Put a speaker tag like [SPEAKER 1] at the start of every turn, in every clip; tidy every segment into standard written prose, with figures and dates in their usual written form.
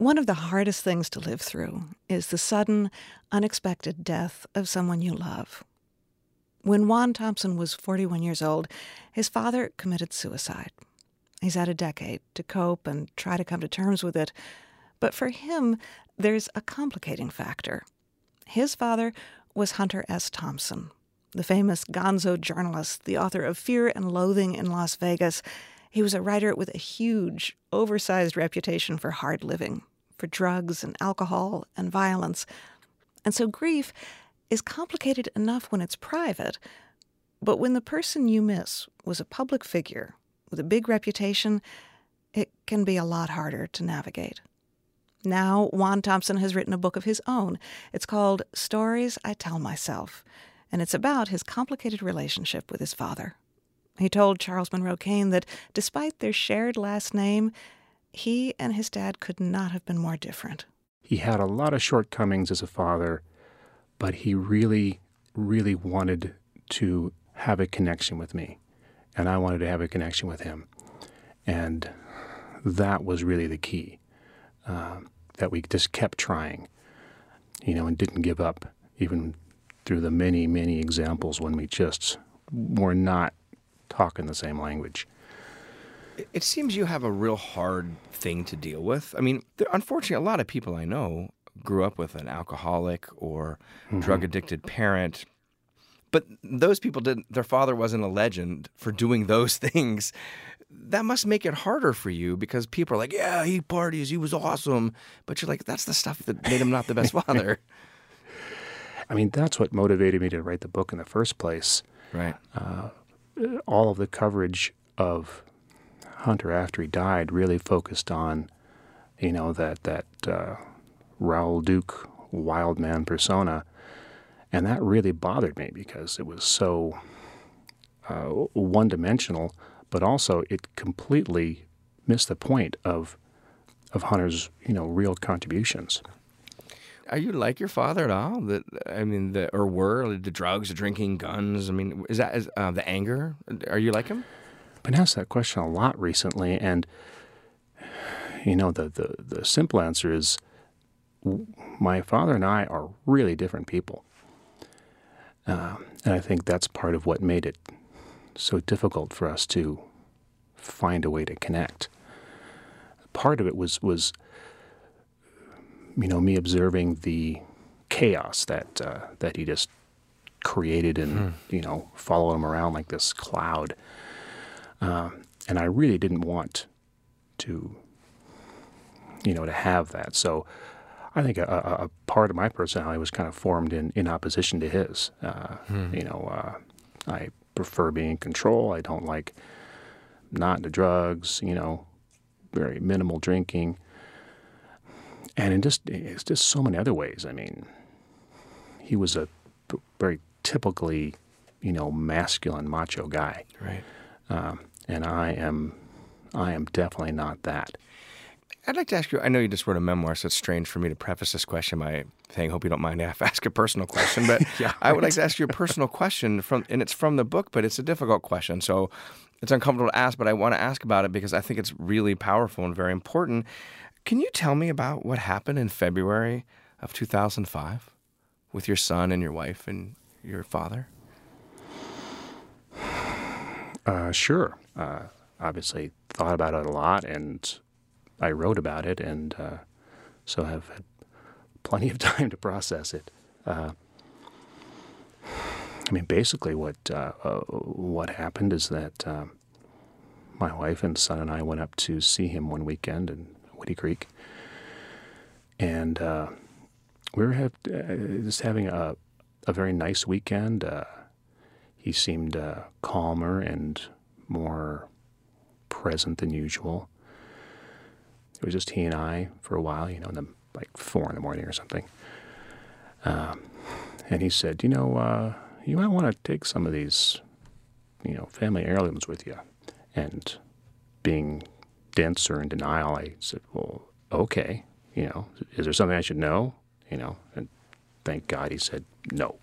[SPEAKER 1] One of the hardest things to live through is the sudden, unexpected death of someone you love. When Juan Thompson was 41 years old, his father committed suicide. He's had a decade to cope and try to come to terms with it. But for him, there's a complicating factor. His father was Hunter S. Thompson, the famous gonzo journalist, the author of Fear and Loathing in Las Vegas. He was a writer with a huge, oversized reputation for hard living, for drugs and alcohol and violence. And so grief is complicated enough when it's private, but when the person you miss was a public figure with a big reputation, it can be a lot harder to navigate. Now, Juan Thompson has written a book of his own. It's called Stories I Tell Myself, and it's about his complicated relationship with his father. He told Charles Monroe Kane that despite their shared last name, he and his dad could not have been more different.
[SPEAKER 2] He had a lot of shortcomings as a father, but he really, really wanted to have a connection with me, and I wanted to have a connection with him. And that was really the key, that we just kept trying, and didn't give up, even through the many, many examples when we just were not talking the same language.
[SPEAKER 3] It seems you have a real hard thing to deal with. I mean, unfortunately, a lot of people I know grew up with an alcoholic or drug-addicted parent, but those people their father wasn't a legend for doing those things. That must make it harder for you because people are like, yeah, he parties, he was awesome. But you're like, that's the stuff that made him not the best father.
[SPEAKER 2] I mean, that's what motivated me to write the book in the first place.
[SPEAKER 3] Right.
[SPEAKER 2] All of the coverage of Hunter after he died really focused on, that Raoul Duke wild man persona. And that really bothered me because it was so one-dimensional, but also it completely missed the point of Hunter's, real contributions.
[SPEAKER 3] Are you like your father at all? Were the drugs, the drinking, guns? I mean, is that the anger? Are you like him?
[SPEAKER 2] I've been asked that question a lot recently, and the simple answer is my father and I are really different people. And I think that's part of what made it so difficult for us to find a way to connect. Part of it was me observing the chaos that he just created and, follow him around like this cloud. And I really didn't want to, to have that. So I think a part of my personality was kind of formed in opposition to his. I prefer being in control. I don't like not into drugs, very minimal drinking. And it's just so many other ways. I mean, he was a very typically, masculine, macho guy.
[SPEAKER 3] Right.
[SPEAKER 2] And I am definitely not that.
[SPEAKER 3] I'd like to ask you, I know you just wrote a memoir, so it's strange for me to preface this question by saying, hope you don't mind if I ask a personal question, but
[SPEAKER 2] yeah,
[SPEAKER 3] I would like to ask you a personal question, and it's from the book, but it's a difficult question, so it's uncomfortable to ask, but I want to ask about it because I think it's really powerful and very important. Can you tell me about what happened in February of 2005 with your son and your wife and your father?
[SPEAKER 2] Sure. Obviously thought about it a lot, and I wrote about it, and so have had plenty of time to process it. Basically what happened is that my wife and son and I went up to see him one weekend in Woody Creek, and we were just having a very nice weekend. He seemed calmer and more present than usual. It was just he and I for a while, like 4 a.m. or something. And he said, you might want to take some of these, family heirlooms with you. And being dense or in denial, I said, well, okay, is there something I should know? And thank God he said no,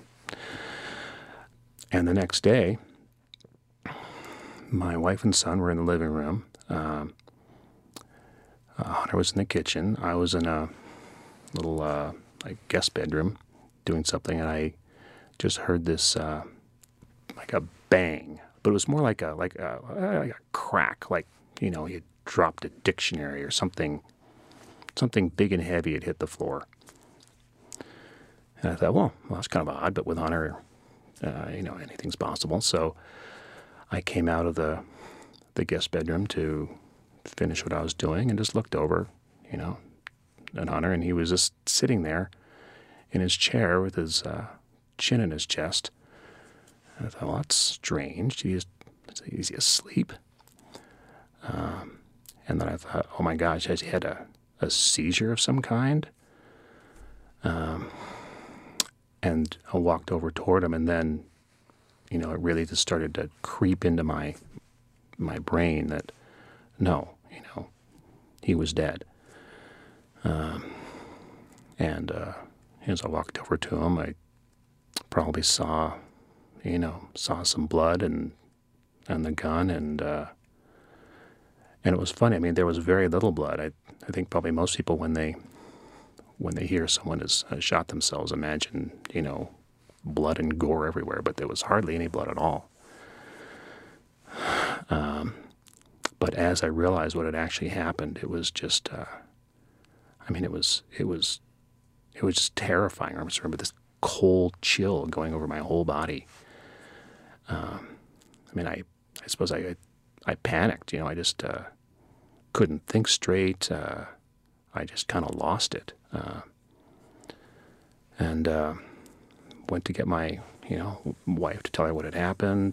[SPEAKER 2] And the next day, my wife and son were in the living room. Hunter was in the kitchen. I was in a little like guest bedroom doing something, and I just heard this like a bang, but it was more like a crack, like you dropped a dictionary or something big and heavy had hit the floor. And I thought, well, that's kind of odd, but with Hunter, anything's possible. So I came out of the guest bedroom to finish what I was doing and just looked over, at Hunter, and he was just sitting there in his chair with his chin in his chest. And I thought, well, that's strange. Is he asleep? And then I thought, oh my gosh, has he had a seizure of some kind? And I walked over toward him, and then, it really just started to creep into my brain that, no, he was dead. And as I walked over to him, I probably saw some blood and the gun, and it was funny. I mean, there was very little blood. I think probably most people, when they hear someone has shot themselves, imagine, blood and gore everywhere, but there was hardly any blood at all. But as I realized what had actually happened, it was just, it was just terrifying. I remember this cold chill going over my whole body. I suppose I panicked, I just couldn't think straight. I just kind of lost it. And went to get my, wife to tell her what had happened.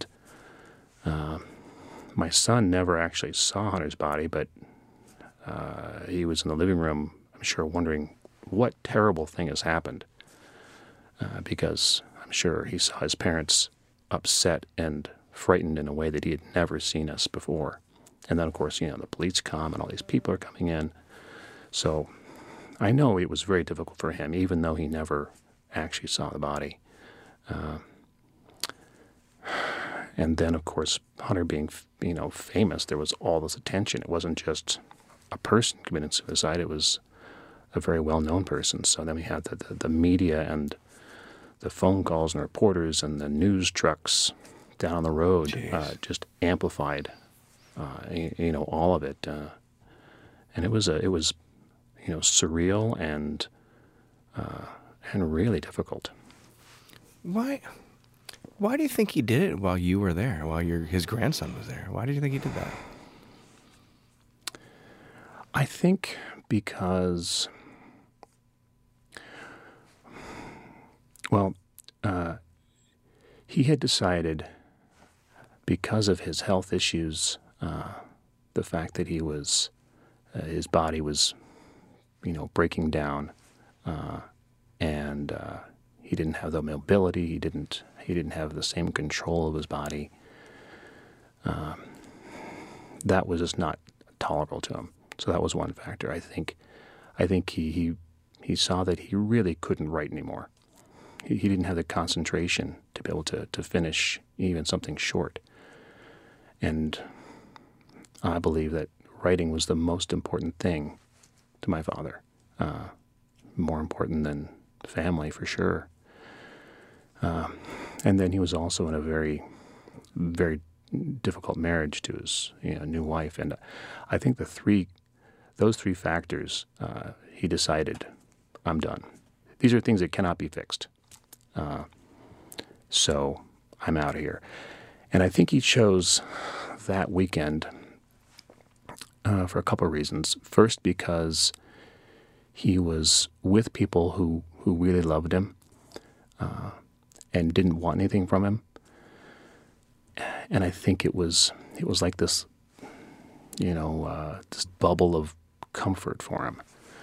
[SPEAKER 2] My son never actually saw Hunter's body, but he was in the living room, I'm sure, wondering what terrible thing has happened. Because I'm sure he saw his parents upset and frightened in a way that he had never seen us before. And then, of course, the police come and all these people are coming in. So I know it was very difficult for him, even though he never actually saw the body. And then, of course, Hunter being, famous, there was all this attention. It wasn't just a person committing suicide. It was a very well-known person. So then we had the media and the phone calls and reporters and the news trucks down the road just amplified, all of it. And it was surreal and really difficult.
[SPEAKER 3] Why do you think he did it while you were there, while his grandson was there? Why did you think he did that?
[SPEAKER 2] I think because, he had decided, because of his health issues, the fact that he was, his body was, breaking down, and he didn't have the mobility. He didn't have the same control of his body. That was just not tolerable to him. So that was one factor. I think he saw that he really couldn't write anymore. He didn't have the concentration to be able to finish even something short. And I believe that writing was the most important thing to my father, more important than family for sure. And then he was also in a very, very difficult marriage to his new wife. And I think those three factors, he decided, I'm done. These are things that cannot be fixed. So I'm out of here. And I think he chose that weekend for a couple of reasons. First, because he was with people who really loved him and didn't want anything from him. And I think it was like this, this bubble of comfort for him.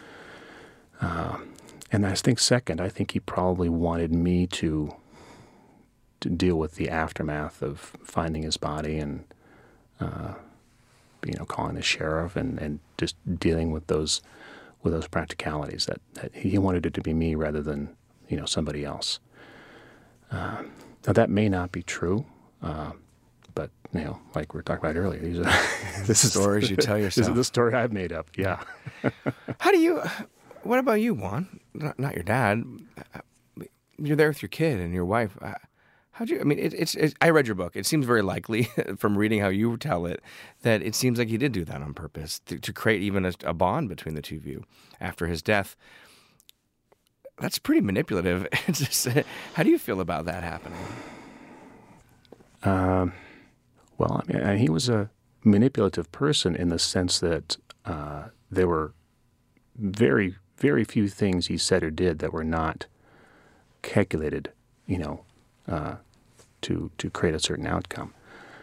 [SPEAKER 2] And I think second, I think he probably wanted me to deal with the aftermath of finding his body and, calling the sheriff and just dealing with those practicalities. That he wanted it to be me rather than somebody else. Now that may not be true, but like we were talking about earlier. This is
[SPEAKER 3] Stories you tell
[SPEAKER 2] This
[SPEAKER 3] yourself.
[SPEAKER 2] is the story I've made up. Yeah.
[SPEAKER 3] What about you, Juan? Not your dad. You're there with your kid and your wife. How'd you? I mean, I read your book. It seems very likely, from reading how you tell it, that it seems like he did do that on purpose to create even a bond between the two of you after his death. That's pretty manipulative. How do you feel about that happening?
[SPEAKER 2] Well, I mean, he was a manipulative person in the sense that there were very, very few things he said or did that were not calculated, to create a certain outcome.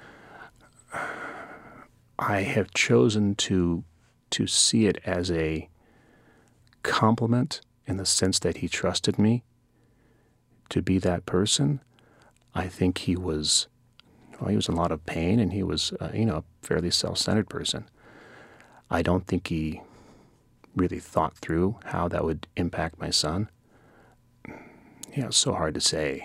[SPEAKER 2] I have chosen to see it as a compliment in the sense that he trusted me to be that person. I think he was in a lot of pain, and he was, a fairly self-centered person. I don't think he really thought through how that would impact my son. It's so hard to say.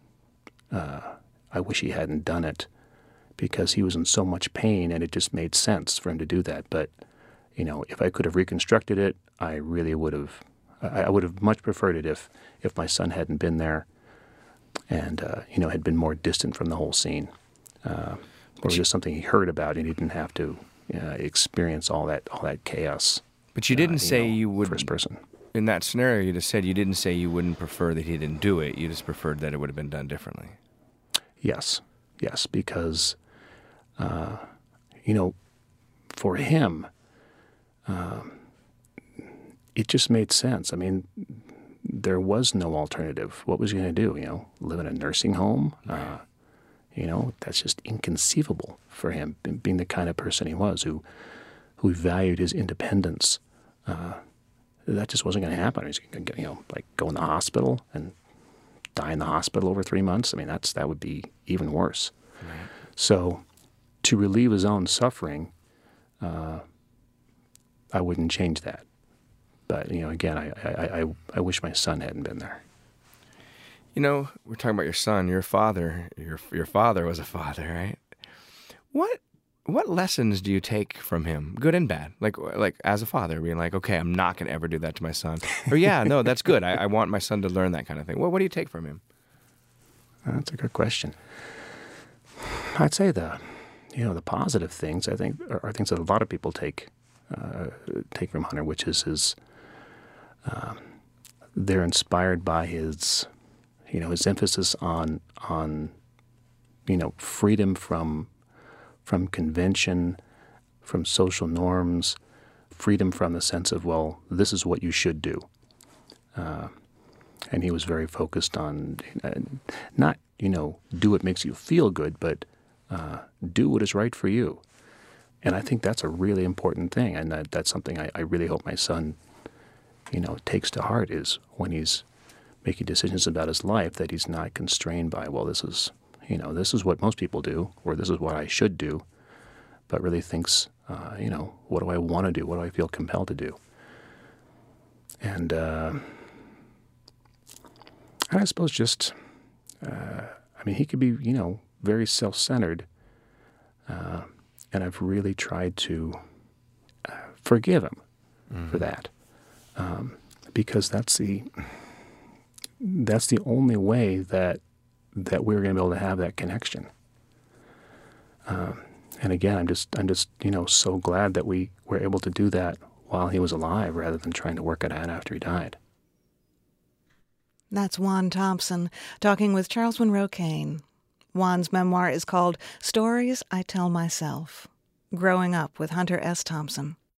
[SPEAKER 2] I wish he hadn't done it because he was in so much pain, and it just made sense for him to do that. But, if I could have reconstructed it, I really would have. I would have much preferred it if my son hadn't been there, and had been more distant from the whole scene, or just something he heard about, and he didn't have to experience all that chaos.
[SPEAKER 3] But you didn't say you would.
[SPEAKER 2] First person.
[SPEAKER 3] In that scenario, you just said you didn't say you wouldn't prefer that he didn't do it. You just preferred that it would have been done differently.
[SPEAKER 2] Yes, because, for him, it just made sense. I mean, there was no alternative. What was he going to do? Live in a nursing home? That's just inconceivable for him, being the kind of person he was, who valued his independence. That just wasn't going to happen. He's going to, go in the hospital and die in the hospital over 3 months. I mean, that would be even worse. Right. So, to relieve his own suffering, I wouldn't change that. But again, I wish my son hadn't been there.
[SPEAKER 3] We're talking about your son, your father. Your father was a father, right? What lessons do you take from him, good and bad? Like as a father, being like, okay, I'm not going to ever do that to my son. Or yeah, no, that's good. I want my son to learn that kind of thing. What do you take from him?
[SPEAKER 2] That's a good question. I'd say the positive things, I think, are things that a lot of people take from Hunter, which is his. They're inspired by his emphasis on freedom from convention, from social norms, freedom from the sense of, well, this is what you should do. And he was very focused on not, do what makes you feel good, but do what is right for you. And I think that's a really important thing, and that's something I really hope my son, takes to heart, is when he's making decisions about his life, that he's not constrained by, well, this is what most people do, or this is what I should do, but really thinks, what do I want to do? What do I feel compelled to do? And I suppose just, he could be, very self-centered, and I've really tried to forgive him for that, because that's the only way that we're going to be able to have that connection. And again, I'm just so glad that we were able to do that while he was alive, rather than trying to work it out after he died.
[SPEAKER 1] That's Juan Thompson talking with Charles Monroe Kane. Juan's memoir is called Stories I Tell Myself, Growing Up with Hunter S. Thompson.